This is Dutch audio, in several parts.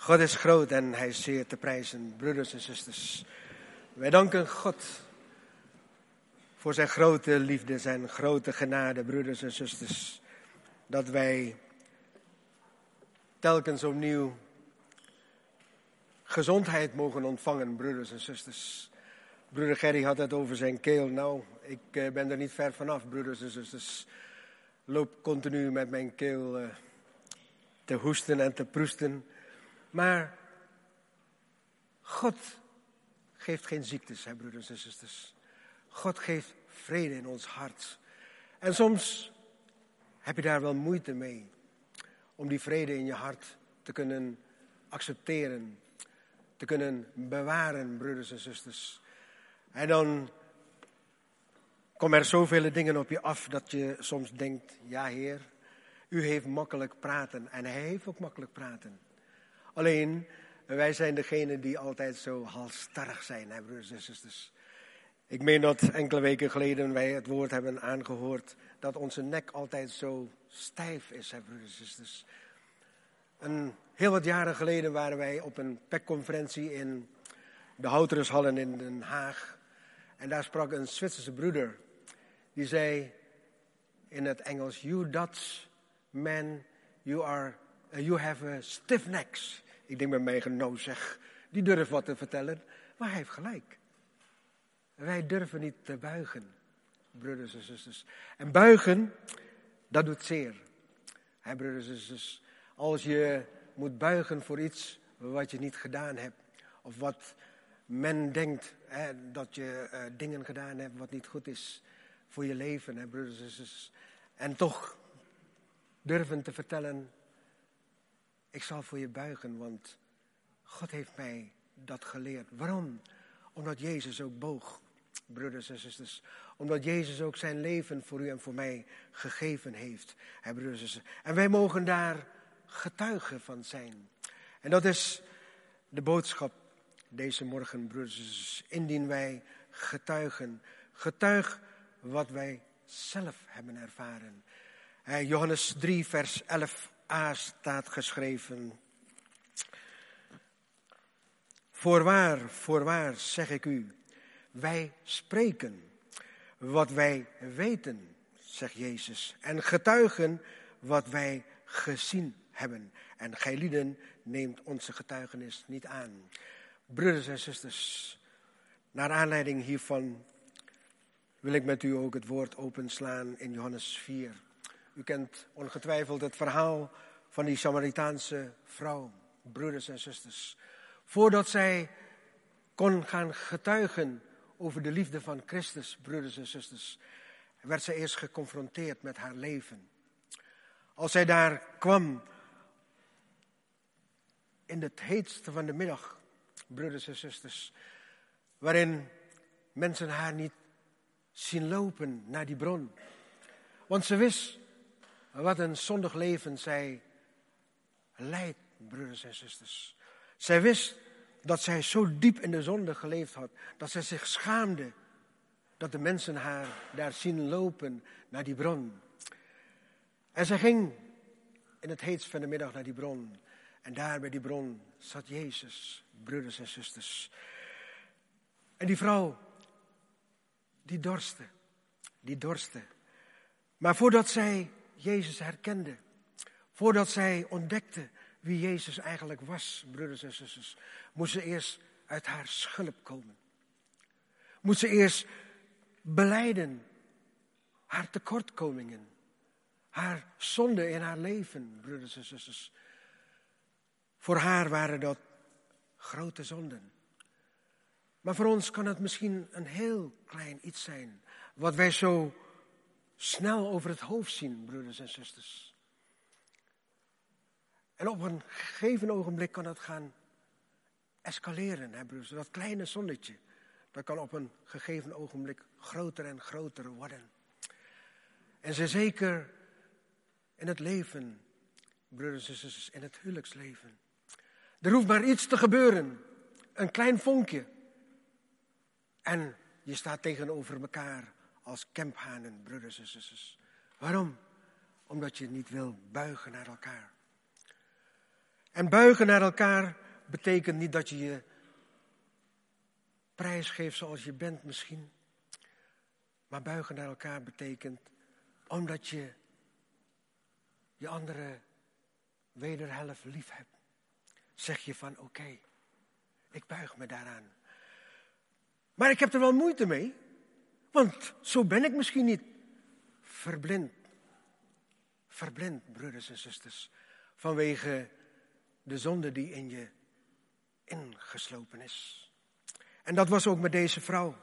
God is groot en hij is zeer te prijzen, broeders en zusters. Wij danken God voor zijn grote liefde, zijn grote genade, broeders en zusters. Dat wij telkens opnieuw gezondheid mogen ontvangen, broeders en zusters. Broeder Gerry had het over zijn keel. Nou, ik ben er niet ver vanaf, broeders en zusters. Loop continu met mijn keel te hoesten en te proesten. Maar God geeft geen ziektes, hè, broeders en zusters. God geeft vrede in ons hart. En soms heb je daar wel moeite mee om die vrede in je hart te kunnen accepteren, te kunnen bewaren, broeders en zusters. En dan komen er zoveel dingen op je af dat je soms denkt, ja Heer, u heeft makkelijk praten. En hij heeft ook makkelijk praten. Alleen, wij zijn degene die altijd zo halsstarrig zijn, hè, broeders en zusters. Ik meen dat enkele weken geleden wij het woord hebben aangehoord dat onze nek altijd zo stijf is, hè, broeders en zusters. Heel wat jaren geleden waren wij op een PEC-conferentie in de Houtereshallen in Den Haag. En daar sprak een Zwitserse broeder. Die zei in het Engels, you Dutch men, you have a stiff necks. Ik denk bij mij, nou zeg, die durft wat te vertellen. Maar hij heeft gelijk. Wij durven niet te buigen, broeders en zusters. En buigen, dat doet zeer. Hè, broeders en zusters. Als je moet buigen voor iets wat je niet gedaan hebt. Of wat men denkt, hè, dat je dingen gedaan hebt wat niet goed is voor je leven, hè, broeders en zusters. En toch durven te vertellen, ik zal voor je buigen, want God heeft mij dat geleerd. Waarom? Omdat Jezus ook boog, broeders en zusters. Omdat Jezus ook zijn leven voor u en voor mij gegeven heeft, hè, broeders en zusters. En wij mogen daar getuigen van zijn. En dat is de boodschap deze morgen, broeders en zusters. Indien wij getuigen, getuig wat wij zelf hebben ervaren. Johannes 3 vers 11a staat geschreven. Voorwaar zeg ik u, wij spreken wat wij weten, zegt Jezus. En getuigen wat wij gezien hebben. En gijlieden neemt onze getuigenis niet aan. Broeders en zusters, naar aanleiding hiervan wil ik met u ook het woord openslaan in Johannes 4. U kent ongetwijfeld het verhaal van die Samaritaanse vrouw, broeders en zusters. Voordat zij kon gaan getuigen over de liefde van Christus, broeders en zusters, werd zij eerst geconfronteerd met haar leven. Als zij daar kwam in het heetste van de middag, broeders en zusters, waarin mensen haar niet zien lopen naar die bron. Want ze wist wat een zondig leven zij leidt, broeders en zusters. Zij wist dat zij zo diep in de zonde geleefd had, dat zij zich schaamde dat de mensen haar daar zien lopen naar die bron. En zij ging in het heetst van de middag naar die bron. En daar bij die bron zat Jezus, broeders en zusters. En die vrouw, die dorstte. Maar voordat zij Jezus herkende, voordat zij ontdekte wie Jezus eigenlijk was, broeders en zusters, moest ze eerst uit haar schulp komen. Moest ze eerst belijden haar tekortkomingen, haar zonde in haar leven, broeders en zusters. Voor haar waren dat grote zonden. Maar voor ons kan het misschien een heel klein iets zijn, wat wij zo snel over het hoofd zien, broeders en zusters. En op een gegeven ogenblik kan het gaan escaleren, hè, broeders. Dat kleine zonnetje, dat kan op een gegeven ogenblik groter en groter worden. En zeker in het leven, broeders en zusters, in het huwelijksleven. Er hoeft maar iets te gebeuren, een klein vonkje. En je staat tegenover elkaar als kemphanen, broeders en zusters. Waarom? Omdat je niet wil buigen naar elkaar. En buigen naar elkaar betekent niet dat je je prijs geeft zoals je bent misschien. Maar buigen naar elkaar betekent omdat je je andere wederhelft lief hebt. Zeg je van oké, ik buig me daaraan. Maar ik heb er wel moeite mee. Want zo ben ik misschien niet. Verblind. Verblind, broeders en zusters. Vanwege de zonde die in je ingeslopen is. En dat was ook met deze vrouw.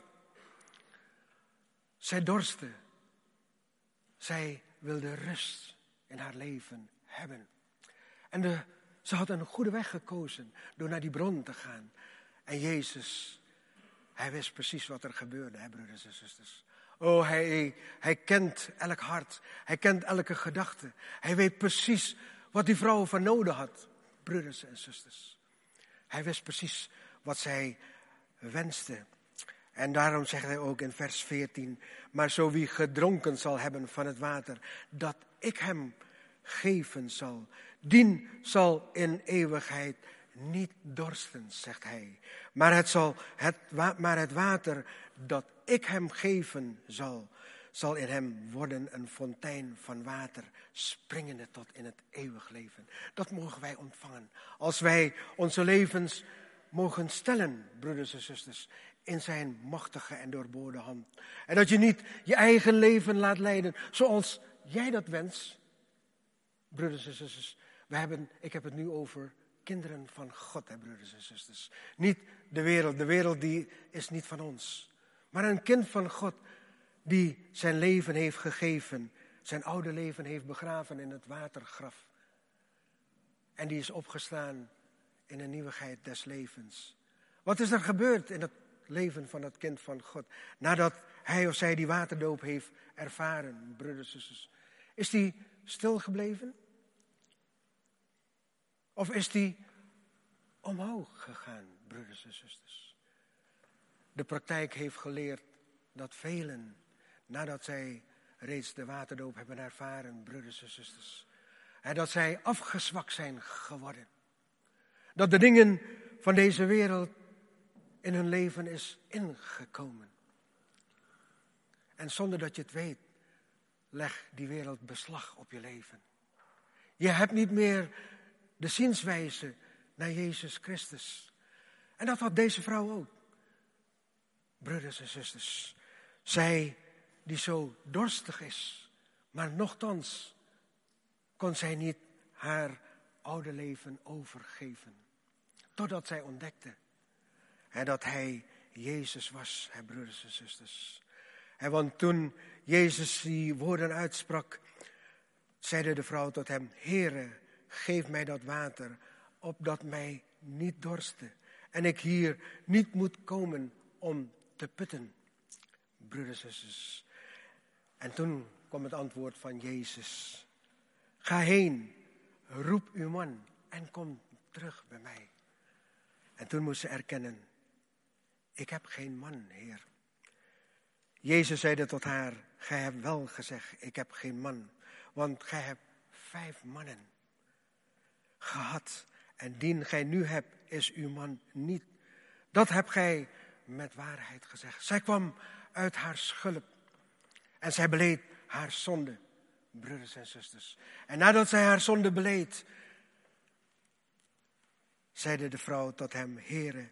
Zij dorstte. Zij wilde rust in haar leven hebben. En ze had een goede weg gekozen door naar die bron te gaan. En Jezus, hij wist precies wat er gebeurde, hè, broeders en zusters. Oh, hij kent elk hart. Hij kent elke gedachte. Hij weet precies wat die vrouw van nodig had, broeders en zusters. Hij wist precies wat zij wenste. En daarom zegt hij ook in vers 14, maar zo wie gedronken zal hebben van het water, dat ik hem geven zal, dien zal in eeuwigheid niet dorsten, zegt hij. Maar het water dat ik hem geven zal in hem worden een fontein van water, springende tot in het eeuwig leven. Dat mogen wij ontvangen. Als wij onze levens mogen stellen, broeders en zusters, in zijn machtige en doorboorde hand. En dat je niet je eigen leven laat leiden zoals jij dat wenst. Broeders en zusters, ik heb het nu over kinderen van God, hè, broeders en zusters. Niet de wereld die is niet van ons. Maar een kind van God die zijn leven heeft gegeven, zijn oude leven heeft begraven in het watergraf. En die is opgestaan in een nieuwigheid des levens. Wat is er gebeurd in het leven van dat kind van God, nadat hij of zij die waterdoop heeft ervaren, broeders en zusters? Is die stilgebleven? Of is die omhoog gegaan, broeders en zusters? De praktijk heeft geleerd dat velen, nadat zij reeds de waterdoop hebben ervaren, broeders en zusters, dat zij afgezwakt zijn geworden. Dat de dingen van deze wereld in hun leven is ingekomen. En zonder dat je het weet, legt die wereld beslag op je leven. Je hebt niet meer de zienswijze naar Jezus Christus. En dat had deze vrouw ook. Broeders en zusters, zij die zo dorstig is, maar nochtans kon zij niet haar oude leven overgeven. Totdat zij ontdekte dat hij Jezus was, broeders en zusters. Want toen Jezus die woorden uitsprak, zeide de vrouw tot hem: Heere, geef mij dat water, opdat mij niet dorste en ik hier niet moet komen om te putten. Broeders en zusters. En toen kwam het antwoord van Jezus: Ga heen, roep uw man en kom terug bij mij. En toen moest ze erkennen: Ik heb geen man, Heer. Jezus zeide tot haar: Gij hebt wel gezegd, ik heb geen man. Want gij hebt 5 mannen gehad. En dien gij nu hebt, is uw man niet. Dat hebt gij met waarheid gezegd. Zij kwam uit haar schulp. En zij beleed haar zonde, broeders en zusters. En nadat zij haar zonde beleed, zeide de vrouw tot hem: Heere,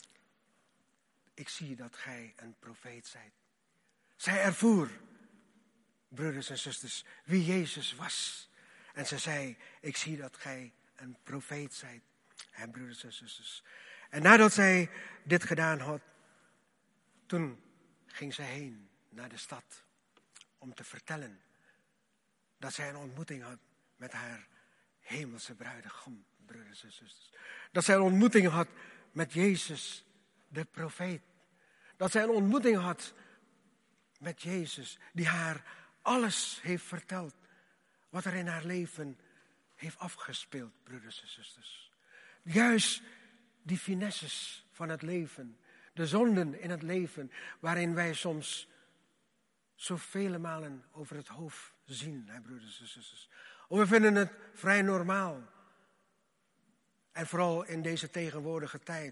ik zie dat gij een profeet zijt. Zij ervoer, broeders en zusters, wie Jezus was. En zij zei: ik zie dat gij een profeet zijt. En broeders en zusters. En nadat zij dit gedaan had, toen ging zij heen naar de stad om te vertellen dat zij een ontmoeting had met haar hemelse bruidegom, broeders en zusters. Dat zij een ontmoeting had met Jezus, de profeet. Dat zij een ontmoeting had met Jezus, die haar alles heeft verteld wat er in haar leven heeft afgespeeld, broeders en zusters. Juist die finesses van het leven, de zonden in het leven, waarin wij soms zoveel malen over het hoofd zien, broeders en zusters. Of we vinden het vrij normaal. En vooral in deze tegenwoordige tijd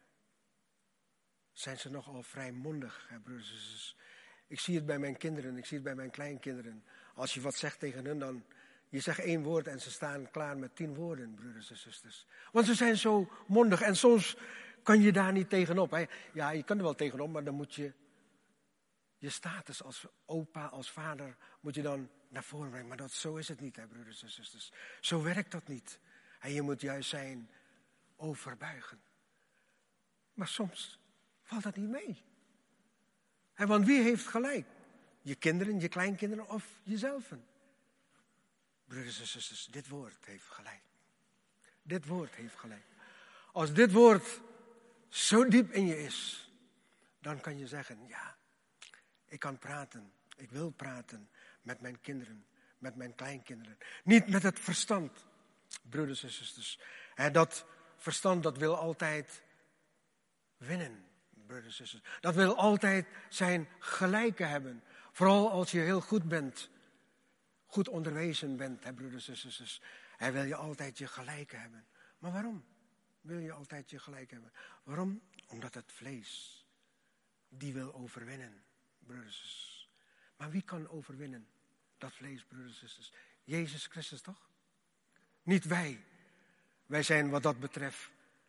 zijn ze nogal vrijmondig, hè, broeders en zusters. Ik zie het bij mijn kinderen, ik zie het bij mijn kleinkinderen. Als je wat zegt tegen hen, dan je zegt 1 woord en ze staan klaar met 10 woorden, broeders en zusters. Want ze zijn zo mondig en soms kan je daar niet tegenop. Hè. Ja, je kan er wel tegenop, maar dan moet je status als opa, als vader, moet je dan naar voren brengen. Maar zo is het niet, hè, broeders en zusters. Zo werkt dat niet. En je moet juist zijn overbuigen. Maar soms valt dat niet mee. En want wie heeft gelijk? Je kinderen, je kleinkinderen of jezelf? Broeders en zusters, dit woord heeft gelijk. Dit woord heeft gelijk. Als dit woord zo diep in je is, dan kan je zeggen, ja, ik kan praten. Ik wil praten met mijn kinderen, met mijn kleinkinderen. Niet met het verstand, broeders en zusters. En dat verstand, dat wil altijd winnen, broeders en zusters. Dat wil altijd zijn gelijke hebben. Vooral als je heel goed bent, goed onderwezen bent, hè, broeders en zusters. Hij wil je altijd je gelijke hebben. Maar waarom wil je altijd je gelijk hebben? Waarom? Omdat het vlees, die wil overwinnen, broeders en zusters. Maar wie kan overwinnen dat vlees, broeders en zusters? Jezus Christus toch? Niet wij. Wij zijn wat dat betreft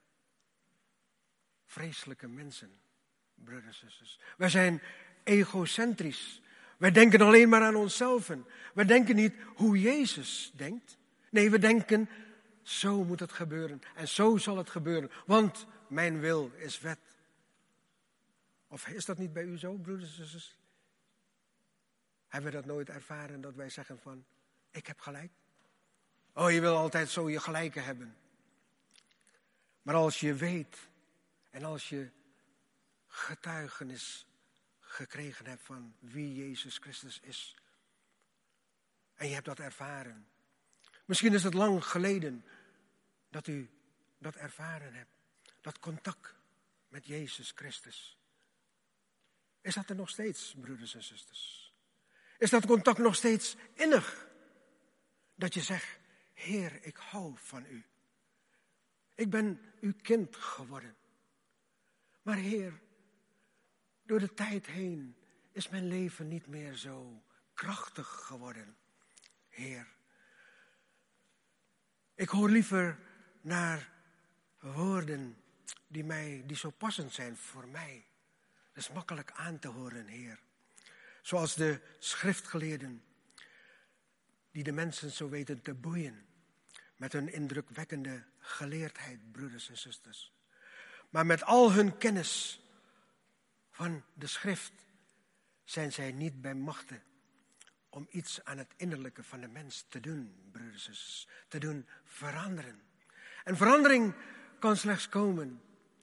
vreselijke mensen, broeders en zusters. Wij zijn egocentrisch. Wij denken alleen maar aan onszelf. Wij denken niet hoe Jezus denkt. Nee, we denken, zo moet het gebeuren. En zo zal het gebeuren. Want mijn wil is wet. Of is dat niet bij u zo, broeders en zusters? Hebben we dat nooit ervaren dat wij zeggen van, ik heb gelijk? Oh, je wil altijd zo je gelijke hebben. Maar als je weet en als je getuigenis gekregen hebt van wie Jezus Christus is. En je hebt dat ervaren. Misschien is het lang geleden dat u dat ervaren hebt. Dat contact met Jezus Christus. Is dat er nog steeds, broeders en zusters? Is dat contact nog steeds innig? Dat je zegt, Heer, ik hou van u. Ik ben uw kind geworden. Maar Heer, door de tijd heen is mijn leven niet meer zo krachtig geworden. Heer, ik hoor liever naar woorden die zo passend zijn voor mij. Dat is makkelijk aan te horen, Heer. Zoals de schriftgeleerden, die de mensen zo weten te boeien met hun indrukwekkende geleerdheid, broeders en zusters. Maar met al hun kennis van de schrift zijn zij niet bij machte om iets aan het innerlijke van de mens te doen, broeders en zusters, te doen veranderen. En verandering kan slechts komen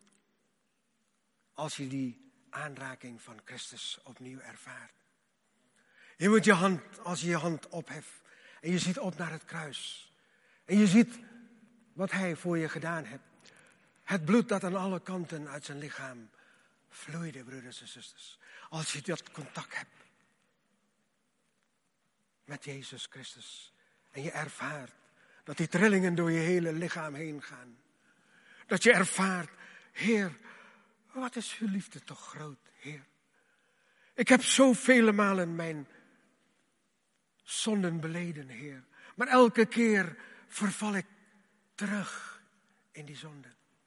als je die aanraking van Christus opnieuw ervaart. Je moet als je je hand opheft en je ziet op naar het kruis. En je ziet wat hij voor je gedaan heeft. Het bloed dat aan alle kanten uit zijn lichaam vloeide, broeders en zusters. Als je dat contact hebt met Jezus Christus. En je ervaart dat die trillingen door je hele lichaam heen gaan. Dat je ervaart, Heer, wat is uw liefde toch groot, Heer. Ik heb zoveel malen mijn zonden beleden, Heer. Maar elke keer verval ik terug in die zonde.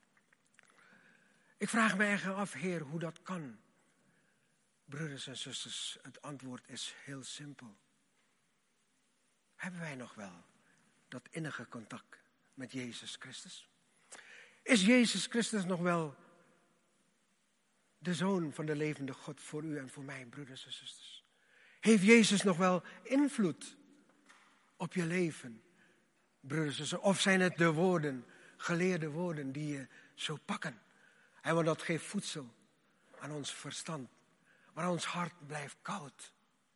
Ik vraag me eigen af, Heer, hoe dat kan. Broeders en zusters, het antwoord is heel simpel. Hebben wij nog wel dat innige contact met Jezus Christus? Is Jezus Christus nog wel de Zoon van de levende God voor u en voor mij, broeders en zusters? Heeft Jezus nog wel invloed op je leven, broeders en zusters? Of zijn het de woorden, geleerde woorden die je zo pakken? En want dat geeft voedsel aan ons verstand. Maar ons hart blijft koud.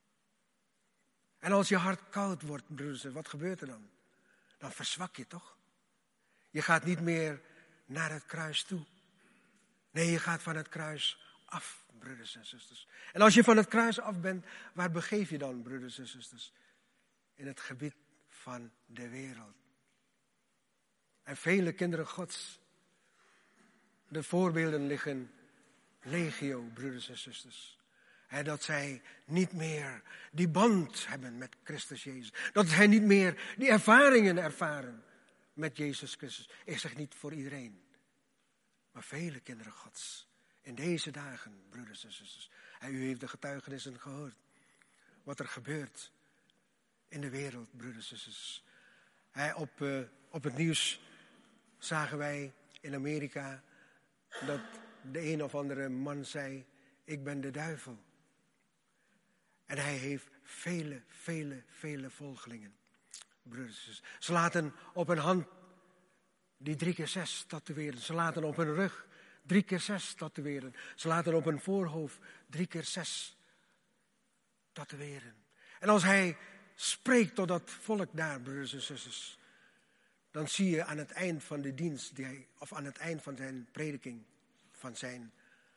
En als je hart koud wordt, broeders, wat gebeurt er dan? Dan verzwak je toch? Je gaat niet meer naar het kruis toe. Nee, je gaat van het kruis af, broeders en zusters. En als je van het kruis af bent, waar begeef je dan, broeders en zusters? In het gebied van de wereld. En vele kinderen Gods. De voorbeelden liggen legio, broeders en zusters. En dat zij niet meer die band hebben met Christus Jezus. Dat zij niet meer die ervaringen ervaren met Jezus Christus. Ik zeg niet voor iedereen. Maar vele kinderen Gods. In deze dagen, broeders en zusters. En u heeft de getuigenissen gehoord. Wat er gebeurt in de wereld, broeders en zusters. Op het nieuws zagen wij in Amerika dat de een of andere man zei, ik ben de duivel. En hij heeft vele volgelingen. Broeders en zusters. Ze laten op hun hand die 3x6 tatoeëren. Ze laten op hun rug 3x6 tatoeëren. Ze laten op hun voorhoofd 3x6 tatoeëren. En als hij spreekt tot dat volk daar, broeders en zusters, dan zie je aan het eind van de dienst, of aan het eind van zijn prediking, van zijn,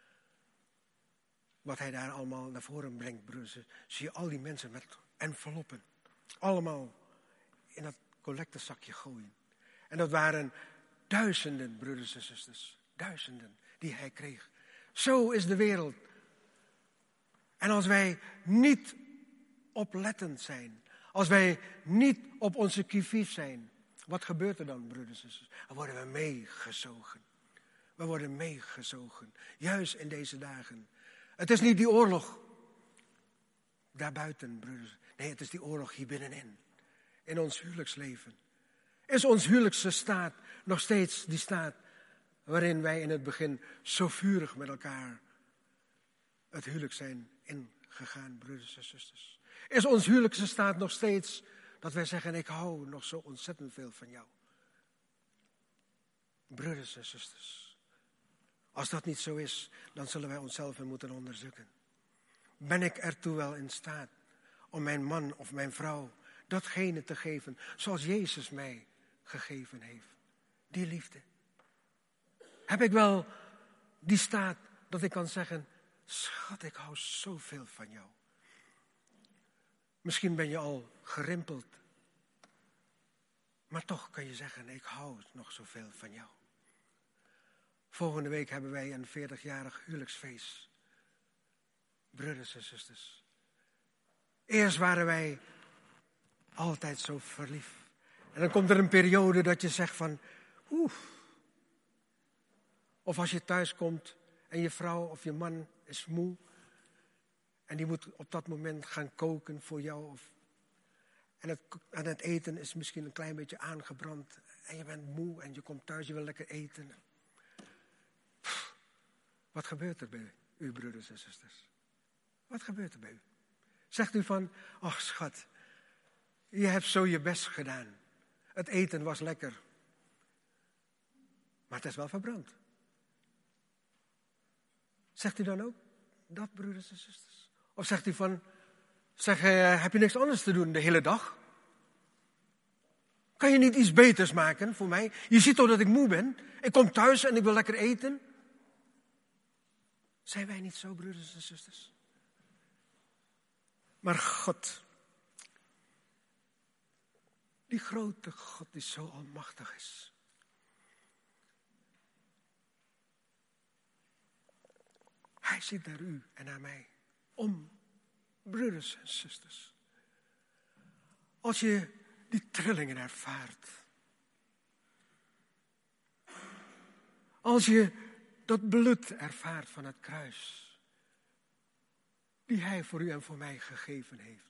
wat hij daar allemaal naar voren brengt, broeders, zie je al die mensen met enveloppen, allemaal in dat collectezakje gooien. En dat waren duizenden, broeders en zusters, duizenden die hij kreeg. Zo is de wereld. En als wij niet oplettend zijn, als wij niet op onze qui-vive zijn, wat gebeurt er dan, broeders en zusters? Dan worden we meegezogen. We worden meegezogen. Juist in deze dagen. Het is niet die oorlog daarbuiten, broeders. Nee, het is die oorlog hier binnenin. In ons huwelijksleven. Is ons huwelijkse staat nog steeds die staat waarin wij in het begin zo vurig met elkaar het huwelijk zijn ingegaan, broeders en zusters? Is ons huwelijkse staat nog steeds dat wij zeggen, ik hou nog zo ontzettend veel van jou? Broeders en zusters, als dat niet zo is, dan zullen wij onszelf weer moeten onderzoeken. Ben ik ertoe wel in staat om mijn man of mijn vrouw datgene te geven zoals Jezus mij gegeven heeft? Die liefde. Heb ik wel die staat dat ik kan zeggen, schat, ik hou zoveel van jou. Misschien ben je al gerimpeld. Maar toch kan je zeggen, ik hou nog zoveel van jou. Volgende week hebben wij een 40-jarig huwelijksfeest. Broeders en zusters. Eerst waren wij altijd zo verliefd. En dan komt er een periode dat je zegt van, Of als je thuis komt en je vrouw of je man is moe. En die moet op dat moment gaan koken voor jou. En het eten is misschien een klein beetje aangebrand. En je bent moe en je komt thuis, je wil lekker eten. Wat gebeurt er bij u, broeders en zusters? Wat gebeurt er bij u? Zegt u van, ach schat, je hebt zo je best gedaan. Het eten was lekker. Maar het is wel verbrand. Zegt u dan ook dat, broeders en zusters? Of zegt u van, heb je niks anders te doen de hele dag? Kan je niet iets beters maken voor mij? Je ziet toch dat ik moe ben? Ik kom thuis en ik wil lekker eten. Zijn wij niet zo, broeders en zusters? Maar God, die grote God die zo almachtig is. Hij ziet naar u en naar mij om, broeders en zusters. Als je die trillingen ervaart. Als je dat bloed ervaart van het kruis. Die hij voor u en voor mij gegeven heeft.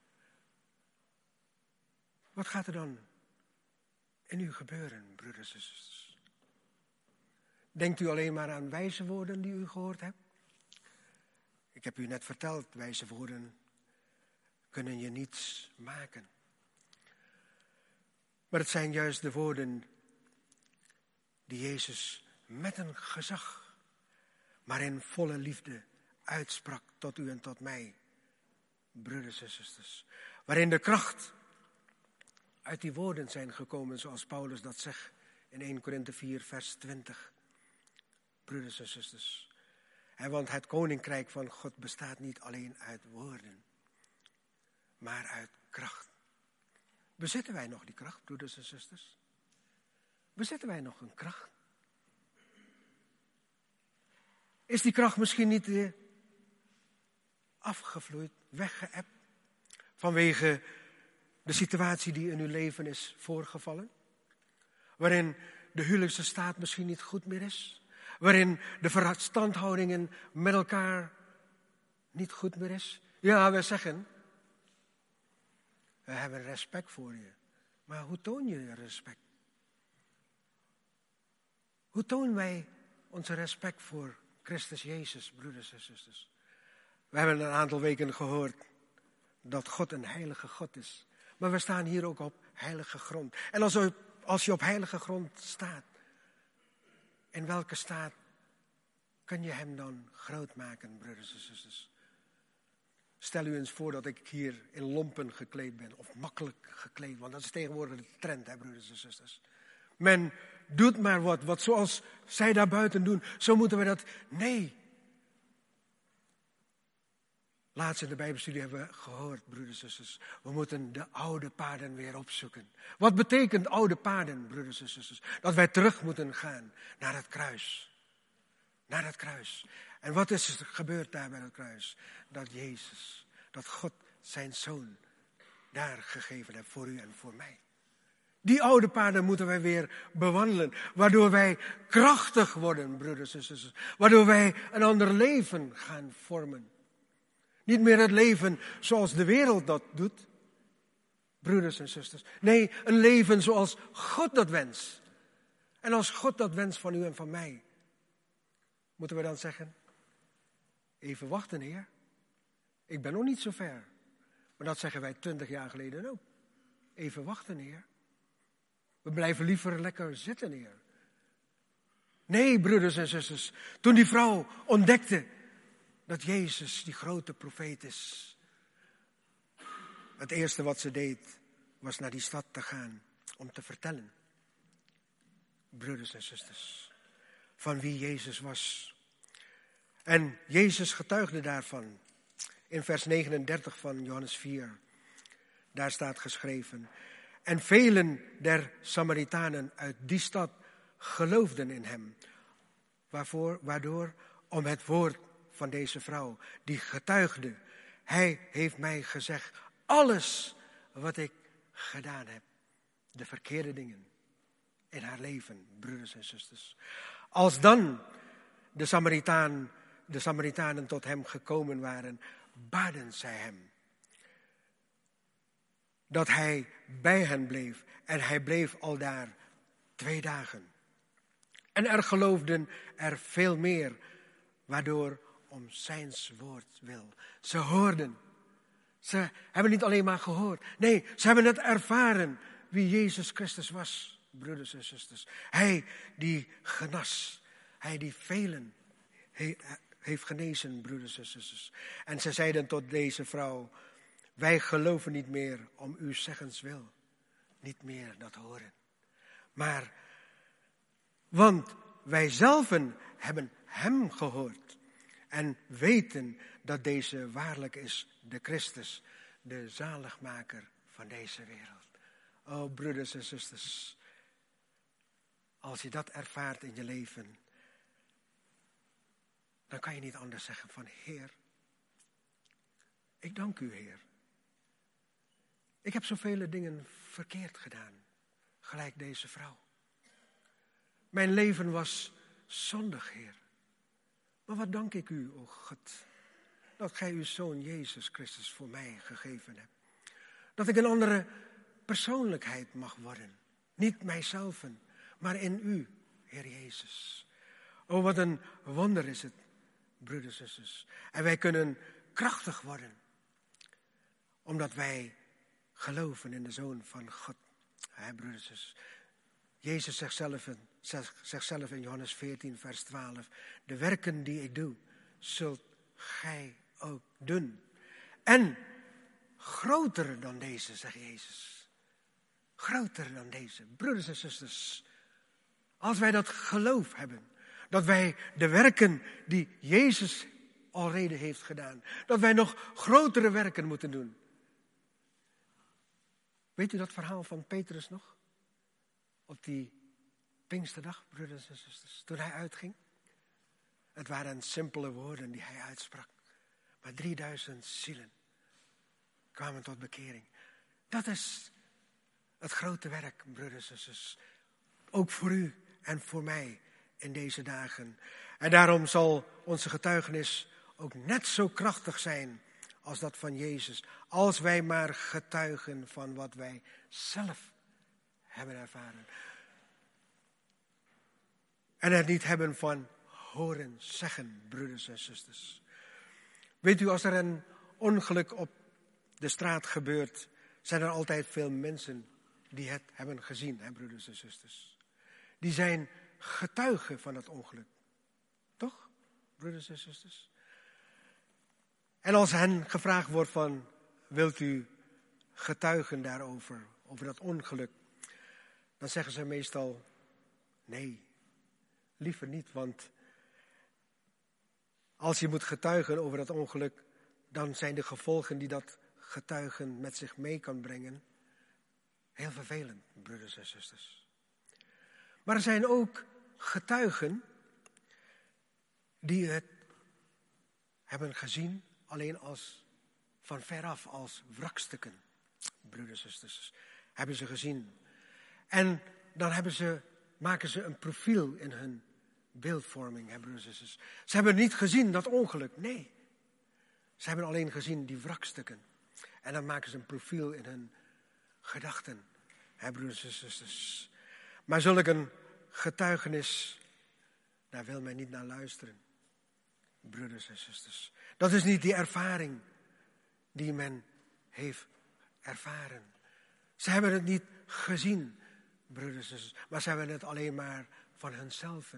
Wat gaat er dan in u gebeuren, broeders en zusters? Denkt u alleen maar aan wijze woorden die u gehoord hebt? Ik heb u net verteld, wijze woorden kunnen je niets maken. Maar het zijn juist de woorden die Jezus met een gezag, maar in volle liefde uitsprak tot u en tot mij, broeders en zusters. Waarin de kracht uit die woorden zijn gekomen, zoals Paulus dat zegt in 1 Korinthe 4, vers 20. Broeders en zusters. Want het koninkrijk van God bestaat niet alleen uit woorden, maar uit kracht. Bezitten wij nog die kracht, broeders en zusters? bezitten wij nog een kracht? Is die kracht misschien niet afgevloeid, weggeëpt, vanwege de situatie die in uw leven is voorgevallen? Waarin de huwelijkse staat misschien niet goed meer is? Waarin de verstandhoudingen met elkaar niet goed meer is? Ja, we zeggen, we hebben respect voor je. Maar hoe toon je respect? Hoe tonen wij onze respect voor Christus Jezus, broeders en zusters? We hebben een aantal weken gehoord dat God een heilige God is. Maar we staan hier ook op heilige grond. En als je op heilige grond staat, in welke staat kun je hem dan groot maken, broeders en zusters? Stel u eens voor dat ik hier in lompen gekleed ben, of makkelijk gekleed, want dat is tegenwoordig de trend, hè, broeders en zusters. Men doet maar wat zoals zij daar buiten doen, zo moeten we dat. Nee. Laatst in de Bijbelstudie hebben we gehoord, broeders en zusters, we moeten de oude paden weer opzoeken. Wat betekent oude paden, broeders en zusters? Dat wij terug moeten gaan naar het kruis. Naar het kruis. En wat is er gebeurd daar bij het kruis? Dat Jezus, dat God zijn Zoon daar gegeven heeft voor u en voor mij. Die oude paden moeten wij weer bewandelen, waardoor wij krachtig worden, broeders en zusters. Waardoor wij een ander leven gaan vormen. Niet meer het leven zoals de wereld dat doet, broeders en zusters. Nee, een leven zoals God dat wenst. En als God dat wenst van u en van mij, moeten we dan zeggen, even wachten, Heer. Ik ben nog niet zo ver. Maar dat zeggen wij 20 jaar geleden ook. Even wachten, Heer. We blijven liever lekker zitten, Heer. Nee, broeders en zusters. Toen die vrouw ontdekte dat Jezus die grote profeet is. Het eerste wat ze deed, was naar die stad te gaan om te vertellen. Broeders en zusters. Van wie Jezus was. En Jezus getuigde daarvan. In vers 39 van Johannes 4. Daar staat geschreven. En velen der Samaritanen uit die stad geloofden in hem. Waardoor om het woord van deze vrouw, die getuigde. Hij heeft mij gezegd, alles wat ik gedaan heb. De verkeerde dingen in haar leven, broeders en zusters. Als dan de Samaritanen tot hem gekomen waren, baden zij hem. Dat hij bij hen bleef. En hij bleef al daar 2 dagen. En er geloofden er veel meer, waardoor om zijns woord wil. Ze hoorden. Ze hebben niet alleen maar gehoord. Nee, ze hebben het ervaren wie Jezus Christus was, broeders en zusters. Hij die genas. Hij die velen heeft genezen, broeders en zusters. En ze zeiden tot deze vrouw, wij geloven niet meer om uw zeggens wil. Niet meer dat horen. Maar, want wij zelven hebben hem gehoord. En weten dat deze waarlijk is de Christus, de zaligmaker van deze wereld. Oh, broeders en zusters. Als je dat ervaart in je leven, dan kan je niet anders zeggen van Heer, ik dank u, Heer. Ik heb zoveel dingen verkeerd gedaan, gelijk deze vrouw. Mijn leven was zondig, Heer. Maar wat dank ik u, o God, dat gij uw Zoon Jezus Christus voor mij gegeven hebt. Dat ik een andere persoonlijkheid mag worden. Niet mijzelf, maar in u, Heer Jezus. O, wat een wonder is het, broeders en zusters. En wij kunnen krachtig worden, omdat wij geloven in de Zoon van God. Broeders en zusters. Jezus zegt zelf in Johannes 14, vers 12. De werken die ik doe, zult gij ook doen. En groter dan deze, zegt Jezus. Groter dan deze. Broeders en zusters. Als wij dat geloof hebben. Dat wij de werken die Jezus alreeds heeft gedaan. Dat wij nog grotere werken moeten doen. Weet u dat verhaal van Petrus nog? Op die Pinksterdag, broeders en zusters, toen hij uitging. Het waren simpele woorden die hij uitsprak. Maar 3000 zielen kwamen tot bekering. Dat is het grote werk, broeders en zusters. Ook voor u en voor mij in deze dagen. En daarom zal onze getuigenis ook net zo krachtig zijn als dat van Jezus. Als wij maar getuigen van wat wij zelf hebben ervaren. En het niet hebben van horen zeggen, broeders en zusters. Weet u, als er een ongeluk op de straat gebeurt, zijn er altijd veel mensen die het hebben gezien, hè, broeders en zusters. Die zijn getuigen van het ongeluk. Toch, broeders en zusters? En als hen gevraagd wordt van, wilt u getuigen daarover, over dat ongeluk? Dan zeggen ze meestal, nee, liever niet, want als je moet getuigen over dat ongeluk, dan zijn de gevolgen die dat getuigen met zich mee kan brengen heel vervelend, broeders en zusters. Maar er zijn ook getuigen die het hebben gezien alleen als van veraf, als wrakstukken, broeders en zusters, hebben ze gezien. En dan maken ze een profiel in hun beeldvorming, hè, broeders en zusters. Ze hebben niet gezien dat ongeluk, nee. Ze hebben alleen gezien die wrakstukken. En dan maken ze een profiel in hun gedachten, hè, broeders en zusters. Maar zulk een getuigenis, daar wil men niet naar luisteren, broeders en zusters. Dat is niet die ervaring die men heeft ervaren. Ze hebben het niet gezien, broeders en zusters, maar ze hebben het alleen maar van hunzelf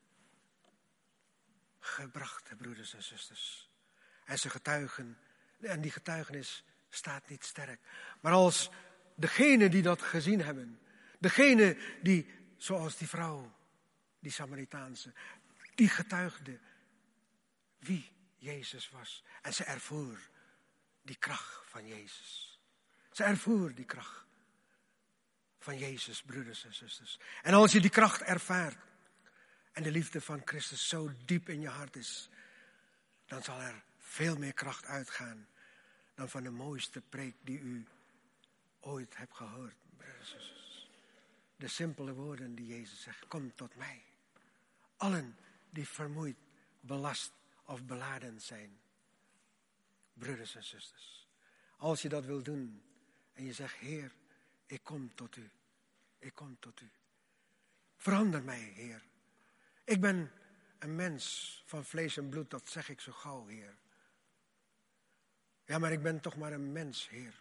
gebracht, broeders en zusters. En ze getuigen, en die getuigenis staat niet sterk. Maar als degene die dat gezien hebben, degene die, zoals die vrouw, die Samaritaanse, die getuigde wie Jezus was. En ze ervoer die kracht van Jezus. Ze ervoer die kracht van Jezus, broeders en zusters. En als je die kracht ervaart en de liefde van Christus zo diep in je hart is, dan zal er veel meer kracht uitgaan dan van de mooiste preek die u ooit hebt gehoord, broeders en zusters. De simpele woorden die Jezus zegt, kom tot mij. Allen die vermoeid, belast of beladen zijn. Broeders en zusters, als je dat wil doen en je zegt, Heer, ik kom tot u. Ik kom tot u. Verander mij, Heer. Ik ben een mens van vlees en bloed, dat zeg ik zo gauw, Heer. Ja, maar ik ben toch maar een mens, Heer.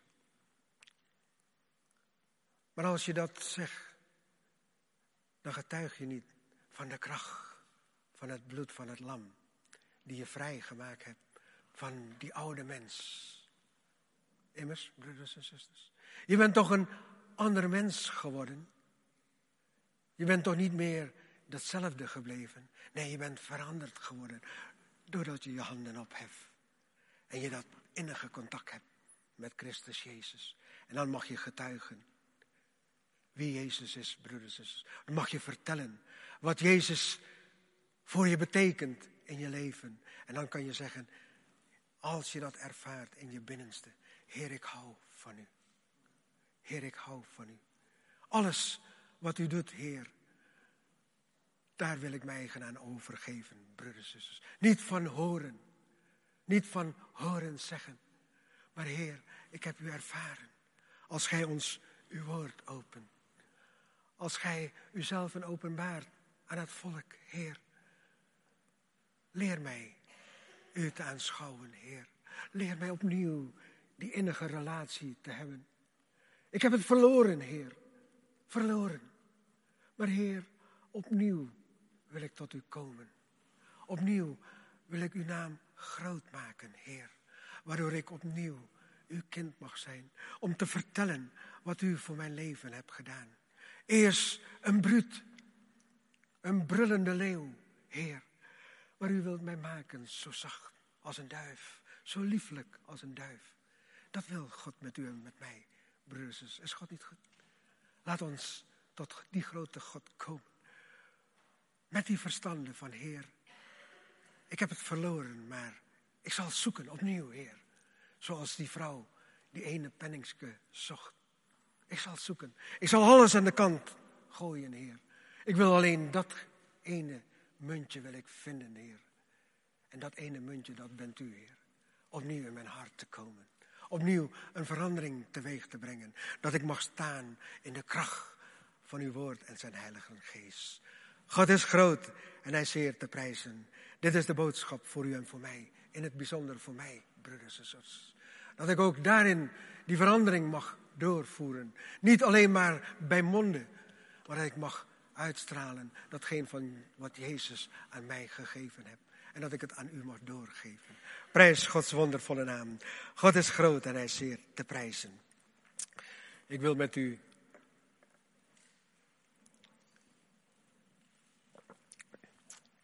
Maar als je dat zegt, dan getuig je niet van de kracht van het bloed van het lam, die je vrijgemaakt hebt van die oude mens. Immers, broeders en zusters. Je bent toch een ander mens geworden. Je bent toch niet meer datzelfde gebleven. Nee, je bent veranderd geworden doordat je je handen opheft. En je dat innige contact hebt met Christus Jezus. En dan mag je getuigen wie Jezus is, broeders en zusters. Dan mag je vertellen wat Jezus voor je betekent in je leven. En dan kan je zeggen, als je dat ervaart in je binnenste, Heer, ik hou van u. Heer, ik hou van u. Alles wat u doet, Heer, daar wil ik mij aan overgeven, broeders en zusters. Niet van horen, niet van horen zeggen. Maar Heer, ik heb u ervaren. Als gij ons uw woord opent. Als gij uzelf openbaart aan het volk, Heer. Leer mij u te aanschouwen, Heer. Leer mij opnieuw die innige relatie te hebben. Ik heb het verloren, Heer. Verloren. Maar Heer, opnieuw wil ik tot u komen. Opnieuw wil ik uw naam groot maken, Heer. Waardoor ik opnieuw uw kind mag zijn. Om te vertellen wat u voor mijn leven hebt gedaan. Eerst een bruut. Een brullende leeuw, Heer. Maar u wilt mij maken zo zacht als een duif. Zo lieflijk als een duif. Dat wil God met u en met mij, broeders. Is God niet goed? Laat ons tot die grote God komen. Met die verstande van, Heer, ik heb het verloren, maar ik zal zoeken opnieuw, Heer. Zoals die vrouw die ene penningske zocht. Ik zal zoeken. Ik zal alles aan de kant gooien, Heer. Ik wil alleen dat ene muntje wil ik vinden, Heer. En dat ene muntje, dat bent u, Heer. Opnieuw in mijn hart te komen. Opnieuw een verandering teweeg te brengen. Dat ik mag staan in de kracht van uw woord en zijn heilige geest. God is groot en hij is zeer te prijzen. Dit is de boodschap voor u en voor mij. In het bijzonder voor mij, broeders en zusters. Dat ik ook daarin die verandering mag doorvoeren. Niet alleen maar bij monden, maar dat ik mag uitstralen datgene van wat Jezus aan mij gegeven heeft. En dat ik het aan u mag doorgeven. Prijs Gods wondervolle naam. God is groot en hij is zeer te prijzen. Ik wil met u